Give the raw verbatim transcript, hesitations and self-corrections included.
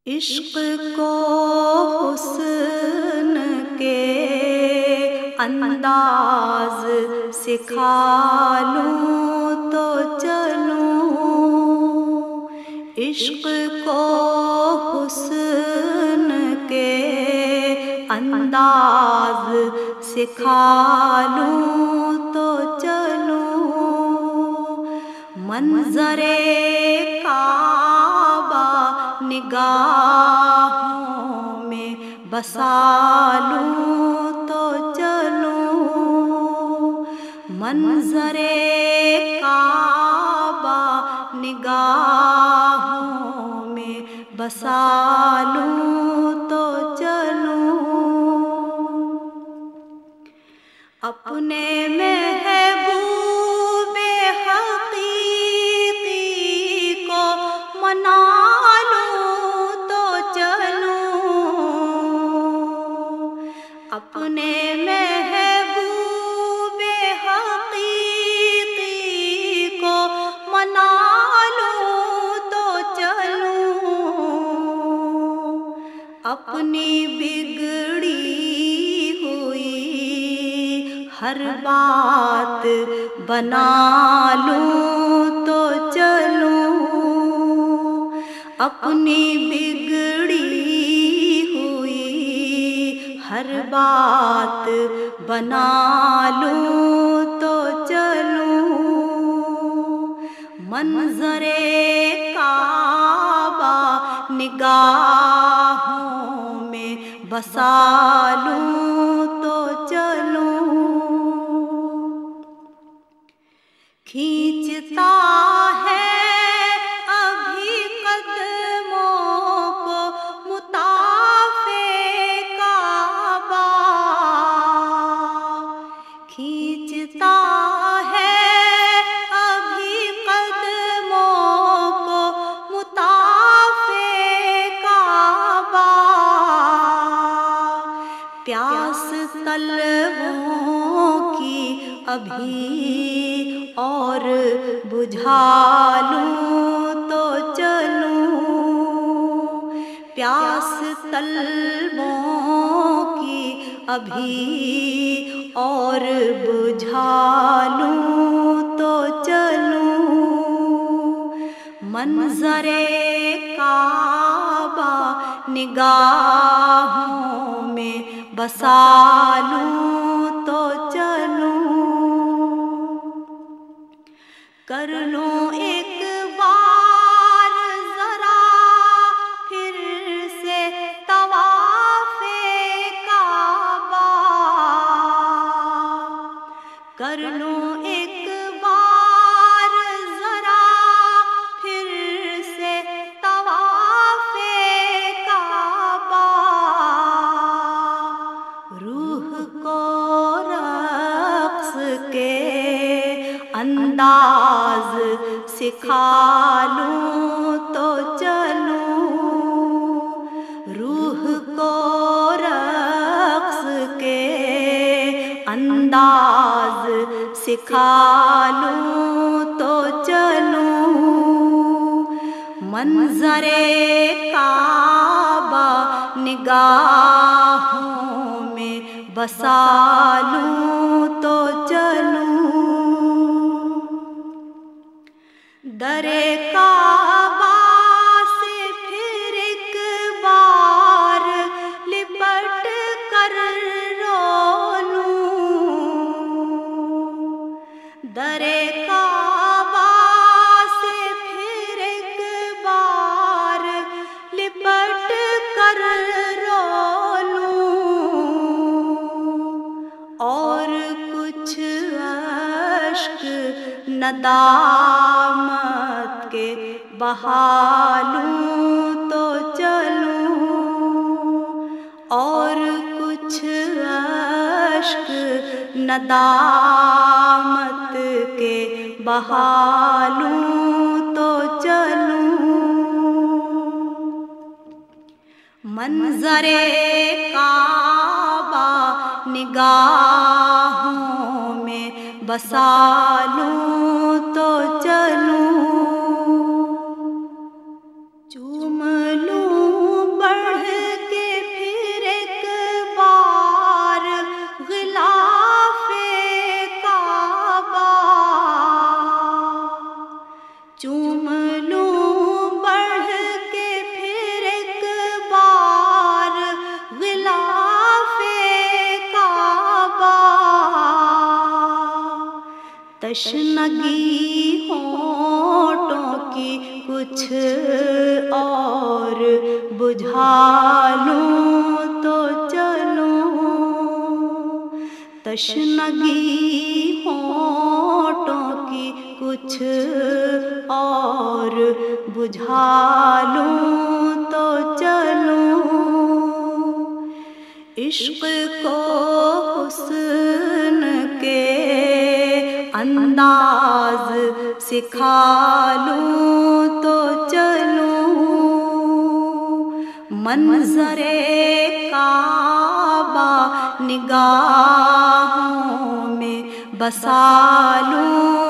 عشق کو حسن کے انداز سکھا لوں تو چلوں، عشق کو حسن کے انداز سکھا لوں تو چلوں، منظر کعبہ نگاہوں میں بسا لوں تو چلوں، منظر کعبہ نگاہوں میں بسا لوں تو چلوں، اپنے محبوب حقیقی کو منا اپنے محبوب حقیقی کو منا لوں تو چلوں، اپنی بگڑی ہوئی ہر بات بنا لوں تو چلوں، اپنی بگڑی ہر بات بنا لوں تو چلوں، منظر کعبہ نگاہوں میں بسا لوں تو چلوں، کھینچتا ہے کھینچتا ہے ابھی قدموں کو مطاف کعبہ، پیاس طلبوں کی ابھی اور بجھا لوں تو چلوں، پیاس طلبوں کی ابھی اور بجھا لوں تو چلوں، منظر کعبہ نگاہوں میں بسا لوں تو چلوں، کر لوں ایک بار ذرا پھر سے طواف کعبہ، کر لوں ایک بار ذرا پھر سے طواف کعبہ، روح کو رقص کے انداز سکھا لوں تو چلوں، روح کو رقص کے انداز سکھا لوں تو چلوں، منظر کعبہ نگاہوں میں بسا لوں تو چلوں، در کعبہ سے پھر ایک بار لپٹ کر رو لوں، در کعبہ سے پھر ایک بار لپٹ کر رو لوں، اور کچھ اشک ندامت کے بہا لوں تو چلوں، اور کچھ اشک ندامت کے بہا لوں تو چلوں، منظر کعبہ نگاہوں میں بسا لوں تو چلوں، چوم لوں تشنگی ہونٹوں کی کچھ اور بجھا لوں تو چلوں، تشنگی ہونٹوں کی کچھ اور بجھا لوں تو چلوں، عشق کو حسن کے انداز سکھا لوں تو چلوں، منظر کعبہ نگاہوں میں بسا لوں